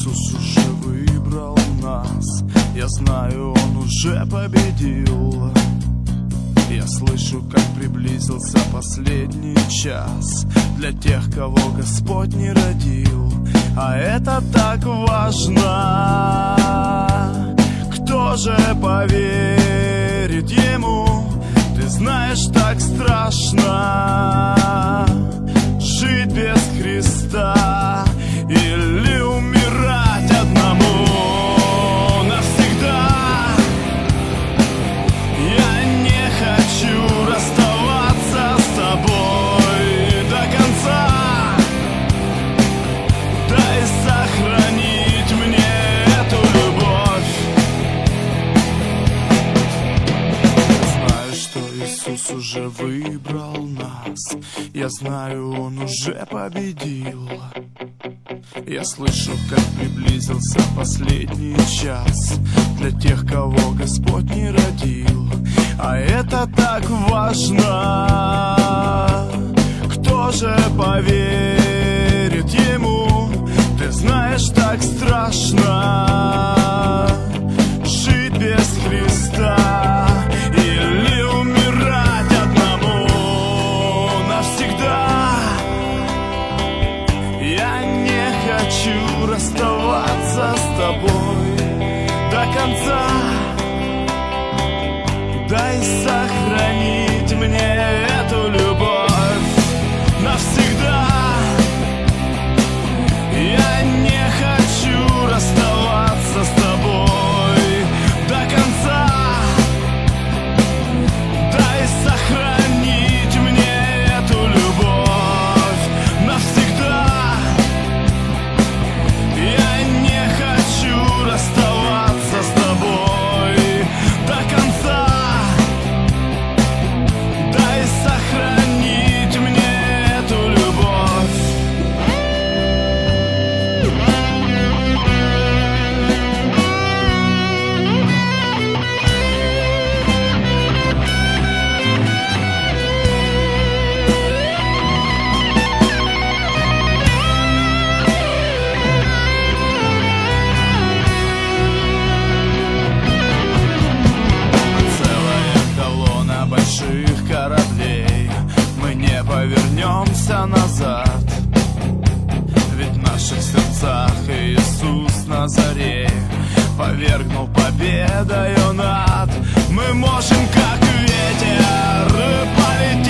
Иисус уже выбрал нас. Я знаю, Он уже победил. Я слышу, как приблизился последний час для тех, кого Господь не родил. А это так важно. Кто же поверит Ему? Ты знаешь, так страшно жить без Христа или умирать одному навсегда. Я не хочу расставаться с тобой до конца. Дай сохранить мне эту любовь. Знаю, что Иисус уже выбрал нас. Я знаю, Он уже победил. Я слышу, как приблизился последний час для тех, кого Господь не родил. А это так важно. Кто же поверит Ему? Ты знаешь, так страшно жить без Христа или умирать одному навсегда. Я не хочу расставаться с тобой до конца. Дай сохранить мне эту любовь навсегда. Я не хочу расставаться с тобой до конца. Дай сохранить мне эту любовь навсегда. Я не хочу расставаться с тобой до конца. Дай сохранить мне эту любовь. Целая колонна больших кораблей. Мы не повернемся назад, ведь в наших сердцах Иисус Назарей повергнул победою над. Мы можем, как ветер, полететь